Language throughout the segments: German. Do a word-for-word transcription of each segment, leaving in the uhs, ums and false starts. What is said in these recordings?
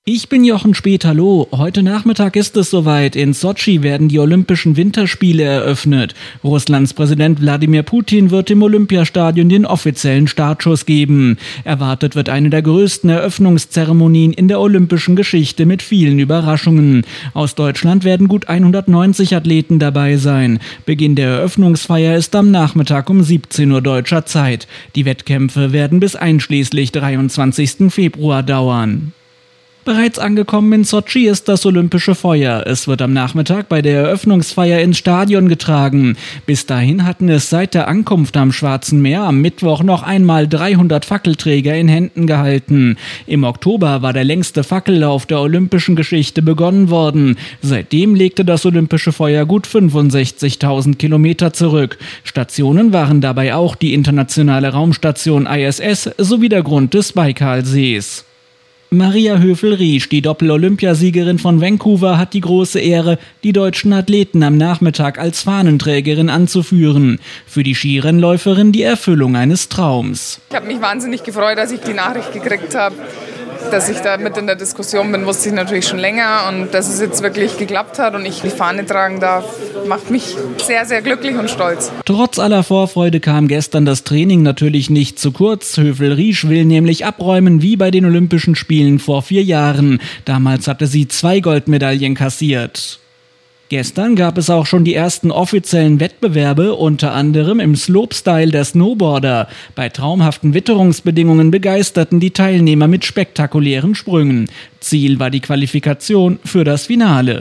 Ich bin Jochen Spethaloh. Heute Nachmittag ist es soweit. In Sotschi werden die Olympischen Winterspiele eröffnet. Russlands Präsident Wladimir Putin wird dem Olympiastadion den offiziellen Startschuss geben. Erwartet wird eine der größten Eröffnungszeremonien in der olympischen Geschichte mit vielen Überraschungen. Aus Deutschland werden gut hundertneunzig Athleten dabei sein. Beginn der Eröffnungsfeier ist am Nachmittag um siebzehn Uhr deutscher Zeit. Die Wettkämpfe werden bis einschließlich dreiundzwanzigsten Februar dauern. Bereits angekommen in Sotschi ist das Olympische Feuer. Es wird am Nachmittag bei der Eröffnungsfeier ins Stadion getragen. Bis dahin hatten es seit der Ankunft am Schwarzen Meer am Mittwoch noch einmal dreihundert Fackelträger in Händen gehalten. Im Oktober war der längste Fackellauf der olympischen Geschichte begonnen worden. Seitdem legte das Olympische Feuer gut fünfundsechzigtausend Kilometer zurück. Stationen waren dabei auch die internationale Raumstation I S S sowie der Grund des Baikalsees. Maria Höfel-Riesch, die Doppel-Olympiasiegerin von Vancouver, hat die große Ehre, die deutschen Athleten am Nachmittag als Fahnenträgerin anzuführen. Für die Skirennläuferin die Erfüllung eines Traums. Ich habe mich wahnsinnig gefreut, als ich die Nachricht gekriegt habe, dass ich da mit in der Diskussion bin, wusste ich natürlich schon länger, und dass es jetzt wirklich geklappt hat und ich die Fahne tragen darf, macht mich sehr, sehr glücklich und stolz. Trotz aller Vorfreude kam gestern das Training natürlich nicht zu kurz. Höfel-Riesch will nämlich abräumen wie bei den Olympischen Spielen vor vier Jahren. Damals hatte sie zwei Goldmedaillen kassiert. Gestern gab es auch schon die ersten offiziellen Wettbewerbe, unter anderem im Slopestyle der Snowboarder. Bei traumhaften Witterungsbedingungen begeisterten die Teilnehmer mit spektakulären Sprüngen. Ziel war die Qualifikation für das Finale.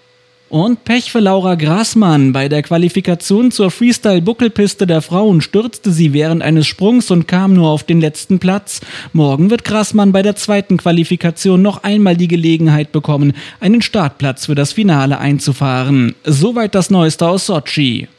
Und Pech für Laura Grasmann. Bei der Qualifikation zur Freestyle-Buckelpiste der Frauen stürzte sie während eines Sprungs und kam nur auf den letzten Platz. Morgen wird Grasmann bei der zweiten Qualifikation noch einmal die Gelegenheit bekommen, einen Startplatz für das Finale einzufahren. Soweit das Neueste aus Sotschi.